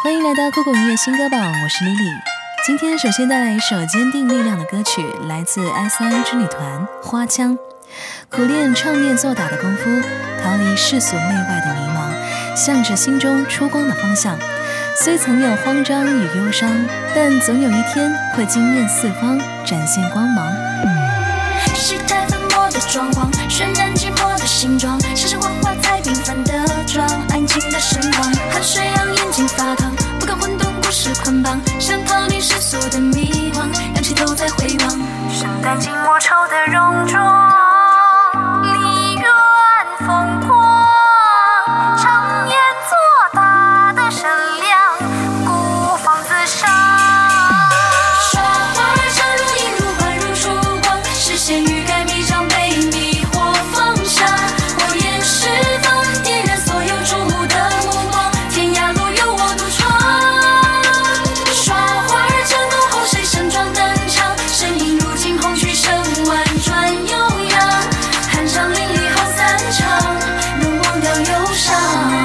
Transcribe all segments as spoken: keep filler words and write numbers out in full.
欢迎来到酷狗音乐新歌榜，我是 Lily。 今天首先带来一首坚定力量的歌曲，来自 S 三 之女团花腔。苦练唱念做打的功夫，逃离世俗内外的迷茫，向着心中出光的方向。虽曾有慌张与忧伤，但总有一天会惊艳四方，展现光芒。 时态粉墨的装潢，渲染寂寞的形状，闪闪花花才缤纷的妆，安静的神光，汗水让眼睛发烫，不敢混沌故事捆绑，想逃离世俗的迷惘，仰起头再回望，身带寂寞愁的戎装，离远风光，常年做大的善良，孤芳自赏。耍花儿插入映入宛如曙光，视线欲盖弥彰被迷惑放下，火焰释放，点燃所有注目的目光，天涯路有我独闯。耍花儿震动后谁盛装登场，身影如惊鸿去身婉转悠扬，酣畅淋漓后散场，能忘掉忧伤。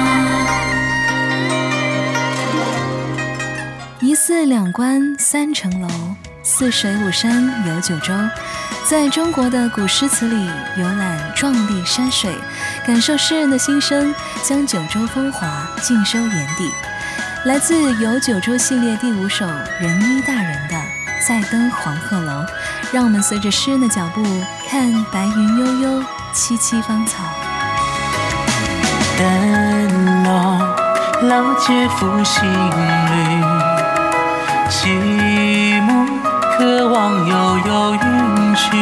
一寺两关三层楼，四水五山有九州。在中国的古诗词里游览壮丽山水，感受诗人的心声，将九州风华尽收眼底。来自游九州系列第五首仁一大人的再登黄鹤楼，让我们随着诗人的脚步，看白云悠悠，萋萋芳草。 灯笼老街复兴旅，寂寞渴望悠悠云去，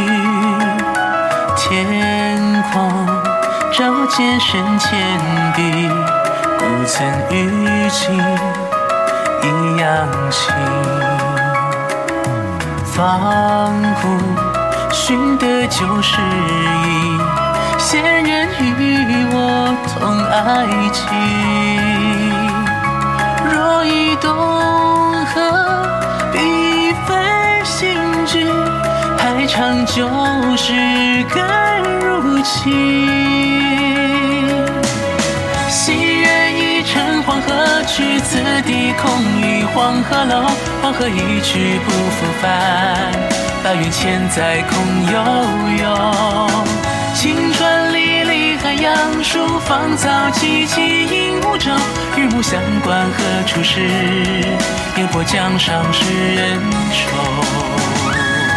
天空照见身前笔，不曾雨季一样情，仿佛寻得旧时意，仙人与我同爱情。若以东河笔分行句，还长旧时更如情。昔月已成黄河去，此地空余黄鹤楼。黄河一去不复返，白云千载空悠悠。青川历历汉阳树，芳草萋萋映无舟。日暮乡关何处是？烟波江上是人愁。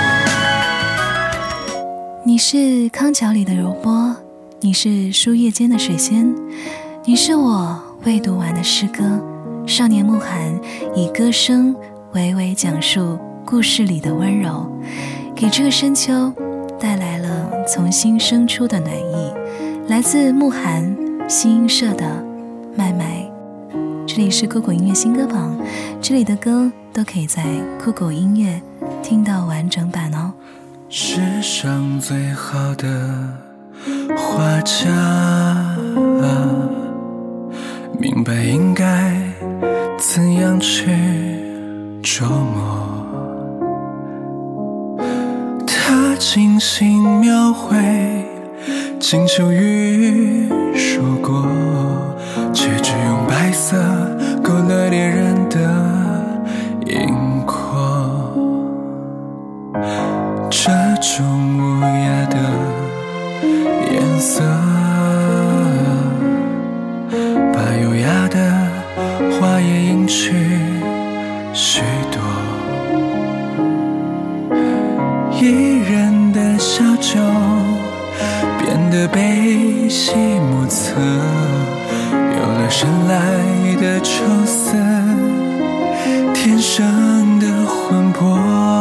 你是康桥里的柔波，你是书页间的水仙，你是我未读完的诗歌。少年慕寒以歌声娓娓讲述故事里的温柔，给这个深秋带来了从心生出的暖意。来自慕寒新音社的麦麦。这里是酷狗音乐新歌榜，这里的歌都可以在酷狗音乐听到完整版哦。 世上最好的画家，明白应该怎样去琢磨，他精心描绘金秋玉说过，却只用白色勾勒恋人的轮廓。这种无涯的颜色，把优雅的花也隐去许多。一人的小酒变得悲喜莫测，有了神来的愁色，天生的魂魄。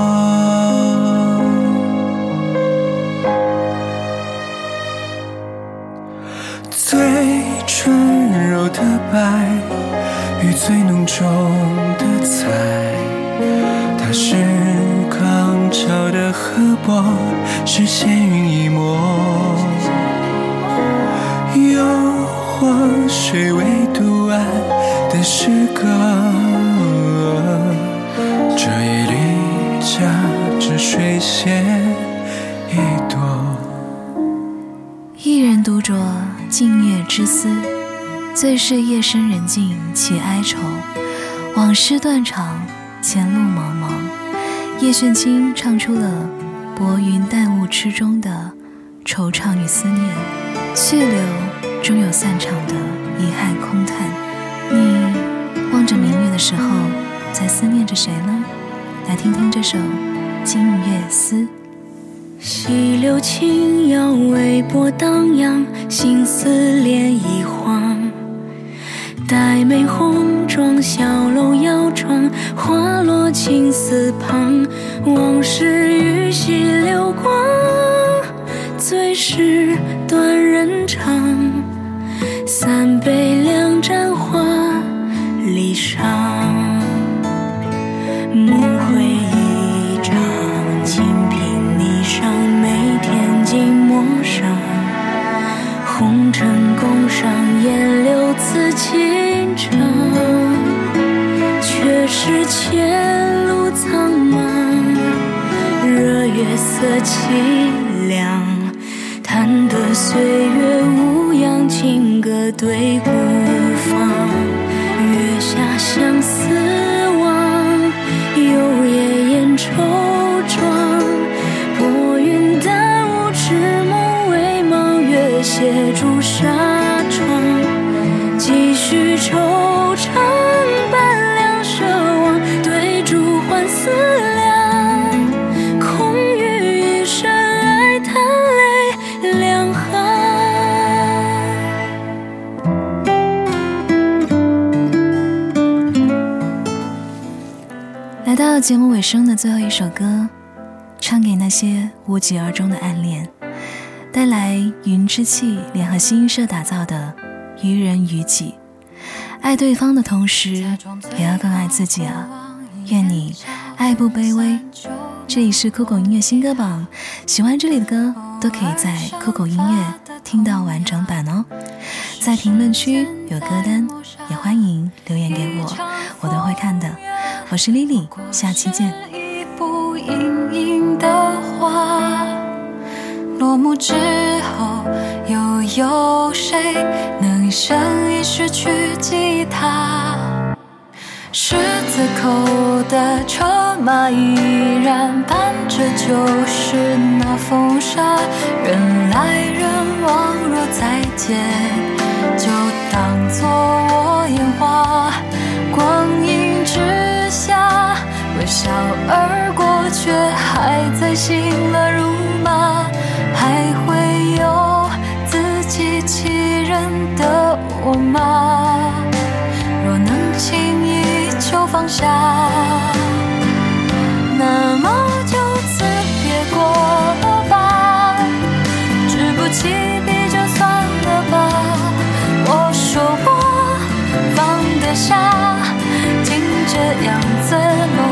最纯柔的白与最浓重的彩，它是康桥的河泊，是闲云一抹。又或谁为独爱的诗歌，这一缕夹着水仙一朵。 一人独酌静月之思，最是夜深人静起哀愁。 往事断肠，前路茫茫。叶炫清唱出了薄云淡雾之中的惆怅与思念，去留终有散场的遗憾空叹。你望着明月的时候，在思念着谁呢？来听听这首《今月思》。 细流轻摇，微波荡漾，心思涟漪晃。黛眉红妆，小楼摇窗，花落青丝旁。往事于溪流光，最是断人肠。三杯两盏花离殇，梦回一场，清贫霓裳，每天寂寞上。红尘共赏，烟柳此情长，却是前路苍茫。热月色凄凉，叹得岁月无恙，情歌对孤芳。月下相思望，有夜烟愁妆。薄云淡雾痴梦微茫，月斜朱纱窗。几许惆怅半两奢望，对烛换思量。空余一生爱叹泪两行。 来到节目尾声的最后一首歌，唱给那些无疾而终的暗恋，带来云之气联合新音社打造的于人于己。爱对方的同时也要更爱自己啊，愿你爱不卑微。这里是酷狗音乐新歌榜，喜欢这里的歌都可以在酷狗音乐听到完整版哦。在评论区有歌单，也欢迎留言给我，我都会看的。我是 Lily， 下期见。 一步隐隐的花，落幕之后又有谁能一生一世去记它？十字口的车马依然伴着旧时那风沙，人来人往，若再见就当作我烟花。光阴之下微笑而过，却还在心乱如麻。还会有自欺欺人的我吗？若能轻易就放下，那么就此别过了吧。纸不起笔就算了吧，我说我放得下，竟这样怎么